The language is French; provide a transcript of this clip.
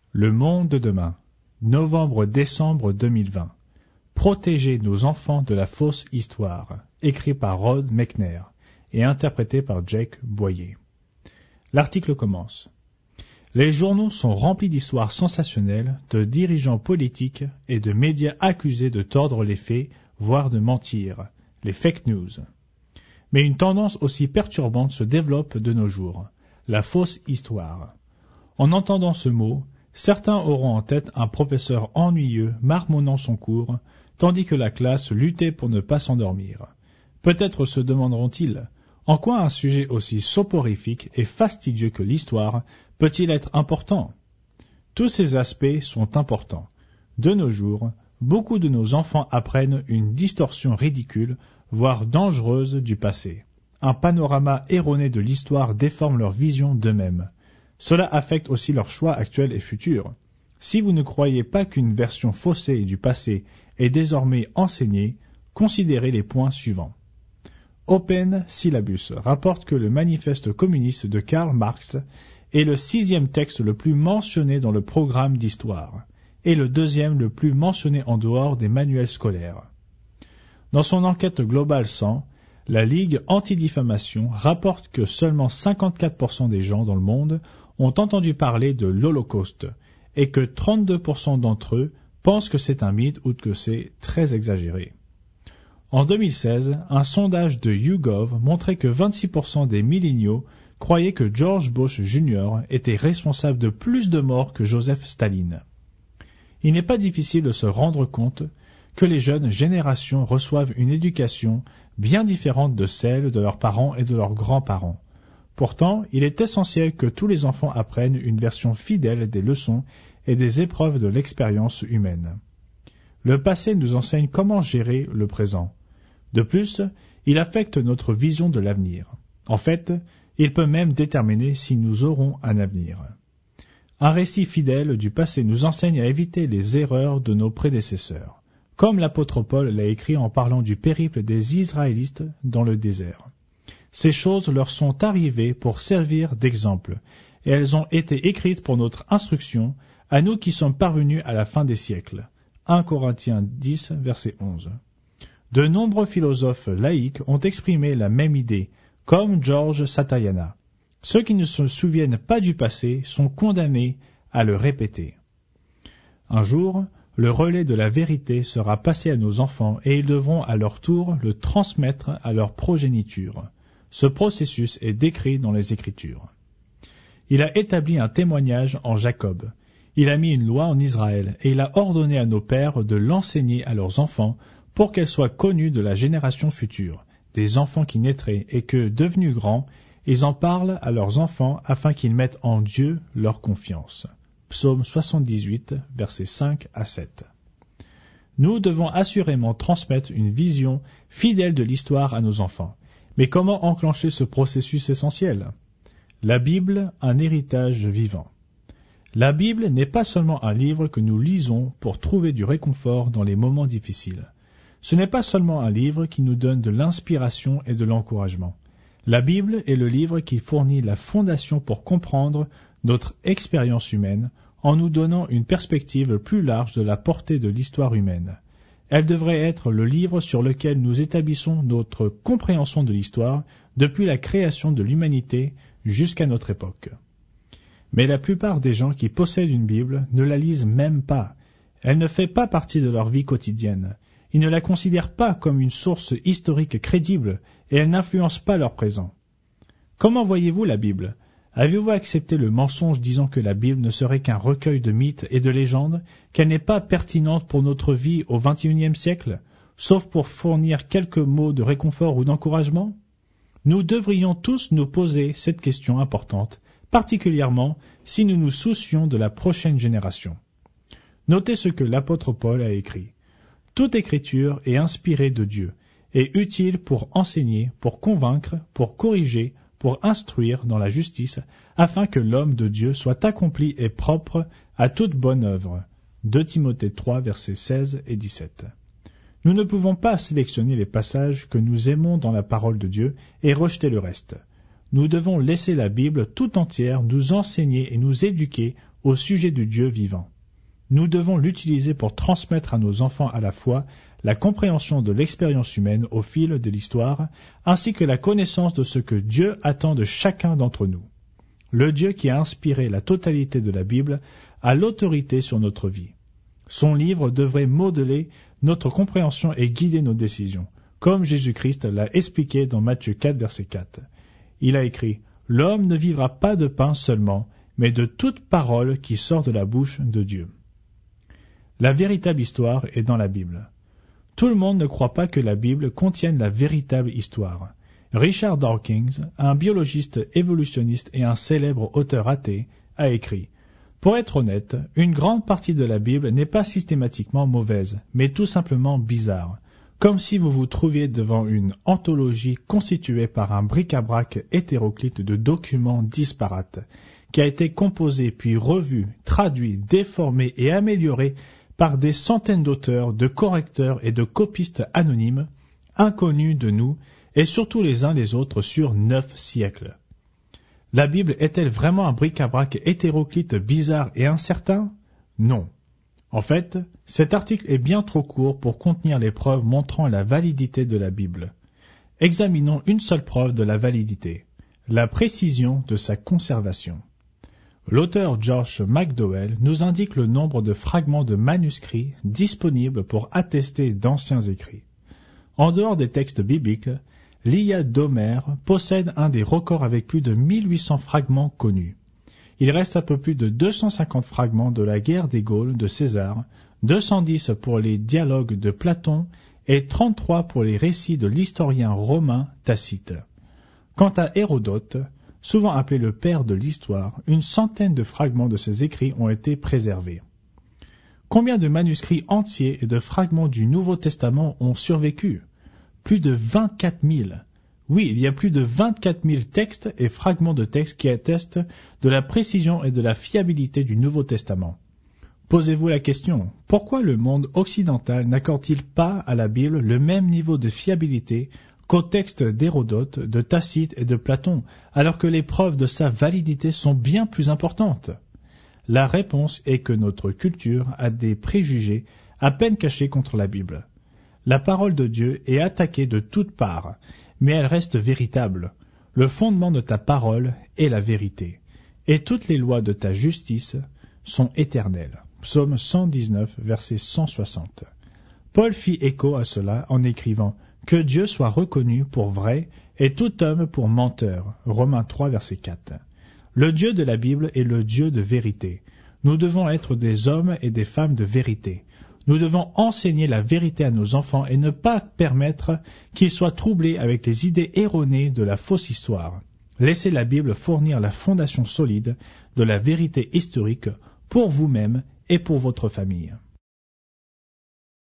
Le monde de demain, novembre-décembre 2020. Protéger nos enfants de la fausse histoire, écrit par Rod Mechner et interprété par Jake Boyer. L'article commence. Les journaux sont remplis d'histoires sensationnelles, de dirigeants politiques et de médias accusés de tordre les faits, voire de mentir, les fake news. Mais une tendance aussi perturbante se développe de nos jours, la fausse histoire. En entendant ce mot, certains auront en tête un professeur ennuyeux marmonnant son cours, tandis que la classe luttait pour ne pas s'endormir. Peut-être se demanderont-ils, en quoi un sujet aussi soporifique et fastidieux que l'histoire peut-il être important? Tous ces aspects sont importants. De nos jours, beaucoup de nos enfants apprennent une distorsion ridicule, voire dangereuse du passé. Un panorama erroné de l'histoire déforme leur vision d'eux-mêmes. Cela affecte aussi leurs choix actuels et futurs. Si vous ne croyez pas qu'une version faussée du passé est désormais enseignée, considérez les points suivants. Open Syllabus rapporte que le manifeste communiste de Karl Marx est le 6e texte le plus mentionné dans le programme d'histoire, et le 2e le plus mentionné en dehors des manuels scolaires. Dans son enquête globale 100, la Ligue anti-diffamation rapporte que seulement 54% des gens dans le monde ont entendu parler de l'Holocauste et que 32% d'entre eux pensent que c'est un mythe ou que c'est très exagéré. En 2016, un sondage de YouGov montrait que 26% des milléniaux croyaient que George Bush Jr. était responsable de plus de morts que Joseph Staline. Il n'est pas difficile de se rendre compte que les jeunes générations reçoivent une éducation bien différente de celle de leurs parents et de leurs grands-parents. Pourtant, il est essentiel que tous les enfants apprennent une version fidèle des leçons et des épreuves de l'expérience humaine. Le passé nous enseigne comment gérer le présent. De plus, il affecte notre vision de l'avenir. En fait, il peut même déterminer si nous aurons un avenir. Un récit fidèle du passé nous enseigne à éviter les erreurs de nos prédécesseurs, comme l'apôtre Paul l'a écrit en parlant du périple des Israélites dans le désert. Ces choses leur sont arrivées pour servir d'exemple, et elles ont été écrites pour notre instruction, à nous qui sommes parvenus à la fin des siècles. 1 Corinthiens 10, verset 11. De nombreux philosophes laïcs ont exprimé la même idée, comme George Satayana. Ceux qui ne se souviennent pas du passé sont condamnés à le répéter. Un jour, le relais de la vérité sera passé à nos enfants et ils devront à leur tour le transmettre à leur progéniture. Ce processus est décrit dans les Écritures. Il a établi un témoignage en Jacob. Il a mis une loi en Israël et il a ordonné à nos pères de l'enseigner à leurs enfants pour qu'elle soit connue de la génération future, des enfants qui naîtraient et que, devenus grands, ils en parlent à leurs enfants afin qu'ils mettent en Dieu leur confiance. Psaume 78, versets 5 à 7. Nous devons assurément transmettre une vision fidèle de l'histoire à nos enfants. Mais comment enclencher ce processus essentiel? La Bible, un héritage vivant. La Bible n'est pas seulement un livre que nous lisons pour trouver du réconfort dans les moments difficiles. Ce n'est pas seulement un livre qui nous donne de l'inspiration et de l'encouragement. La Bible est le livre qui fournit la fondation pour comprendre notre expérience humaine en nous donnant une perspective plus large de la portée de l'histoire humaine. Elle devrait être le livre sur lequel nous établissons notre compréhension de l'histoire depuis la création de l'humanité jusqu'à notre époque. Mais la plupart des gens qui possèdent une Bible ne la lisent même pas. Elle ne fait pas partie de leur vie quotidienne. Ils ne la considèrent pas comme une source historique crédible et elle n'influence pas leur présent. Comment voyez-vous la Bible? Avez-vous accepté le mensonge disant que la Bible ne serait qu'un recueil de mythes et de légendes, qu'elle n'est pas pertinente pour notre vie au XXIe siècle, sauf pour fournir quelques mots de réconfort ou d'encouragement? Nous devrions tous nous poser cette question importante, particulièrement si nous nous soucions de la prochaine génération. Notez ce que l'apôtre Paul a écrit. Toute écriture est inspirée de Dieu, et utile pour enseigner, pour convaincre, pour corriger, pour instruire dans la justice, afin que l'homme de Dieu soit accompli et propre à toute bonne œuvre. 2 Timothée 3, versets 16 et 17. Nous ne pouvons pas sélectionner les passages que nous aimons dans la parole de Dieu et rejeter le reste. Nous devons laisser la Bible tout entière nous enseigner et nous éduquer au sujet du Dieu vivant. Nous devons l'utiliser pour transmettre à nos enfants à la fois la compréhension de l'expérience humaine au fil de l'histoire, ainsi que la connaissance de ce que Dieu attend de chacun d'entre nous. Le Dieu qui a inspiré la totalité de la Bible a l'autorité sur notre vie. Son livre devrait modeler notre compréhension et guider nos décisions, comme Jésus-Christ l'a expliqué dans Matthieu 4, verset 4. Il a écrit « L'homme ne vivra pas de pain seulement, mais de toute parole qui sort de la bouche de Dieu. » La véritable histoire est dans la Bible. Tout le monde ne croit pas que la Bible contienne la véritable histoire. Richard Dawkins, un biologiste évolutionniste et un célèbre auteur athée, a écrit « Pour être honnête, une grande partie de la Bible n'est pas systématiquement mauvaise, mais tout simplement bizarre, comme si vous vous trouviez devant une anthologie constituée par un bric-à-brac hétéroclite de documents disparates, qui a été composé puis revu, traduit, déformé et amélioré par des centaines d'auteurs, de correcteurs et de copistes anonymes, inconnus de nous et surtout les uns les autres sur 9 siècles. La Bible est-elle vraiment un bric-à-brac hétéroclite bizarre et incertain? Non. En fait, cet article est bien trop court pour contenir les preuves montrant la validité de la Bible. Examinons une seule preuve de la validité, la précision de sa conservation. L'auteur George McDowell nous indique le nombre de fragments de manuscrits disponibles pour attester d'anciens écrits. En dehors des textes bibliques, l'Iliade d'Homère possède un des records avec plus de 1800 fragments connus. Il reste un peu plus de 250 fragments de la guerre des Gaules de César, 210 pour les dialogues de Platon et 33 pour les récits de l'historien romain Tacite. Quant à Hérodote, souvent appelé le père de l'histoire, une centaine de fragments de ses écrits ont été préservés. Combien de manuscrits entiers et de fragments du Nouveau Testament ont survécu? Plus de 24 000. Oui, il y a plus de 24 000 textes et fragments de textes qui attestent de la précision et de la fiabilité du Nouveau Testament. Posez-vous la question, pourquoi le monde occidental n'accorde-t-il pas à la Bible le même niveau de fiabilité qu'aux textes d'Hérodote, de Tacite et de Platon, alors que les preuves de sa validité sont bien plus importantes? La réponse est que notre culture a des préjugés à peine cachés contre la Bible. La parole de Dieu est attaquée de toutes parts, mais elle reste véritable. Le fondement de ta parole est la vérité, et toutes les lois de ta justice sont éternelles. Psaume 119, verset 160. Paul fit écho à cela en écrivant « Que Dieu soit reconnu pour vrai et tout homme pour menteur » Romains 3, verset 4. Le Dieu de la Bible est le Dieu de vérité. Nous devons être des hommes et des femmes de vérité. Nous devons enseigner la vérité à nos enfants et ne pas permettre qu'ils soient troublés avec les idées erronées de la fausse histoire. Laissez la Bible fournir la fondation solide de la vérité historique pour vous-même et pour votre famille.